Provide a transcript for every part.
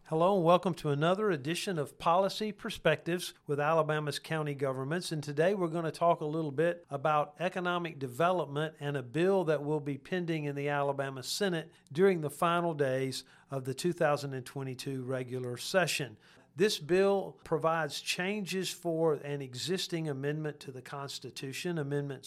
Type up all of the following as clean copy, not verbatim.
Hello and welcome to another edition of Policy Perspectives with Alabama's county governments. And today we're going to talk a little bit about economic development and a bill that will be pending in the Alabama Senate during the final days of the 2022 regular session. This bill provides changes for an existing amendment to the Constitution, Amendment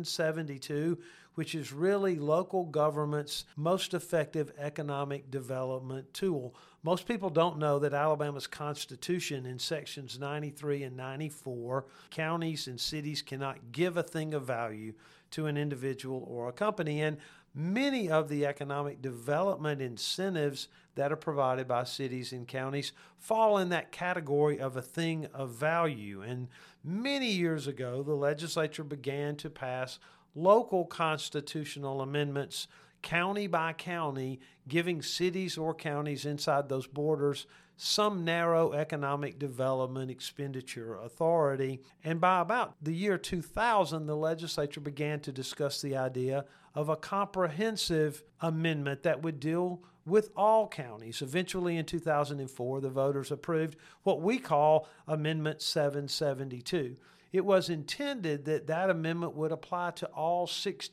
772, which is really local government's most effective economic development tool. Most people don't know that Alabama's Constitution in sections 93 and 94, counties and cities cannot give a thing of value to an individual or a company. And many of the economic development incentives that are provided by cities and counties fall in that category of a thing of value. And many years ago, the legislature began to pass local constitutional amendments, county by county, giving cities or counties inside those borders some narrow economic development expenditure authority. And by about the year 2000, the legislature began to discuss the idea of a comprehensive amendment that would deal with all counties. Eventually in 2004, the voters approved what we call Amendment 772. It was intended that that amendment would apply to all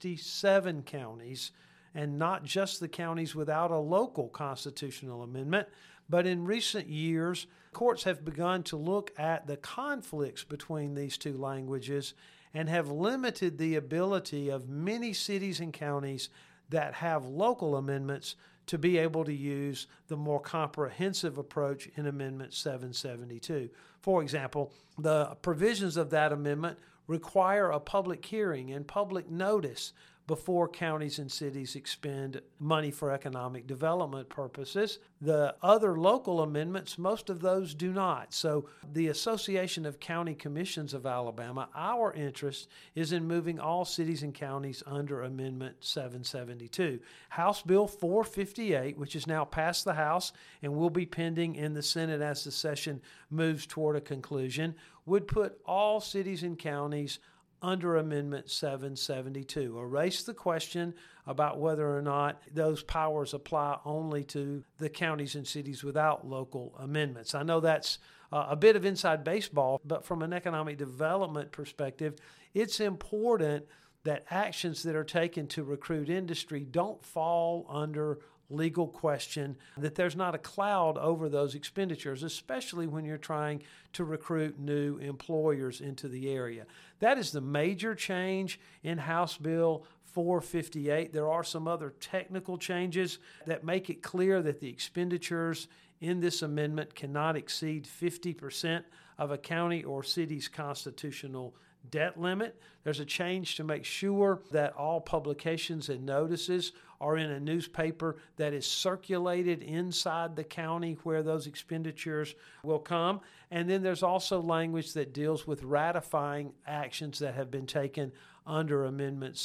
67 counties and not just the counties without a local constitutional amendment. But in recent years, courts have begun to look at the conflicts between these two languages and have limited the ability of many cities and counties that have local amendments to be able to use the more comprehensive approach in Amendment 772. For example, the provisions of that amendment require a public hearing and public notice before counties and cities expend money for economic development purposes. The other local amendments, most of those do not. So the Association of County Commissions of Alabama, our interest is in moving all cities and counties under Amendment 772. House Bill 458, which is now passed the House and will be pending in the Senate as the session moves toward a conclusion, would put all cities and counties under Amendment 772. Erase the question about whether or not those powers apply only to the counties and cities without local amendments. I know that's a bit of inside baseball, but from an economic development perspective, it's important that actions that are taken to recruit industry don't fall under legal question, that there's not a cloud over those expenditures, especially when you're trying to recruit new employers into the area. That is the major change in House Bill 458. There are some other technical changes that make it clear that the expenditures in this amendment cannot exceed 50% of a county or city's constitutional debt limit. There's a change to make sure that all publications and notices are in a newspaper that is circulated inside the county where those expenditures will come. And then there's also language that deals with ratifying actions that have been taken under Amendment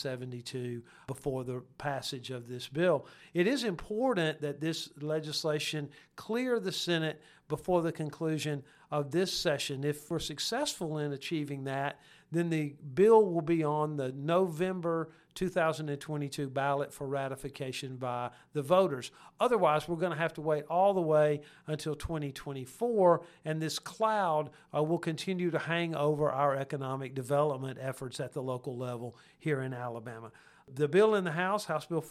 772 before the passage of this bill. It is important that this legislation clear the Senate before the conclusion of this session. If we're successful in achieving that, then the bill will be on the November 2022 ballot for ratification by the voters. Otherwise, we're going to have to wait all the way until 2024, and this cloud will continue to hang over our economic development efforts at the local level here in Alabama. The bill in the House, House Bill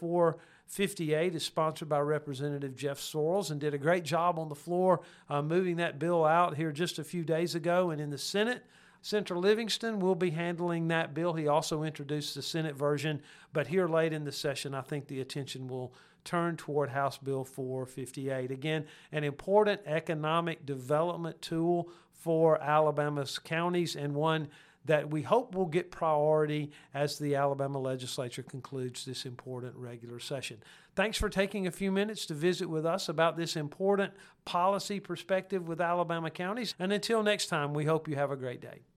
458, is sponsored by Representative Jeff Sorrells and did a great job on the floor moving that bill out here just a few days ago. And in the Senate, Senator Livingston will be handling that bill. He also introduced the Senate version, but here late in the session, I think the attention will turn toward House Bill 458. Again, an important economic development tool for Alabama's counties and one that we hope will get priority as the Alabama legislature concludes this important regular session. Thanks for taking a few minutes to visit with us about this important policy perspective with Alabama counties. And until next time, we hope you have a great day.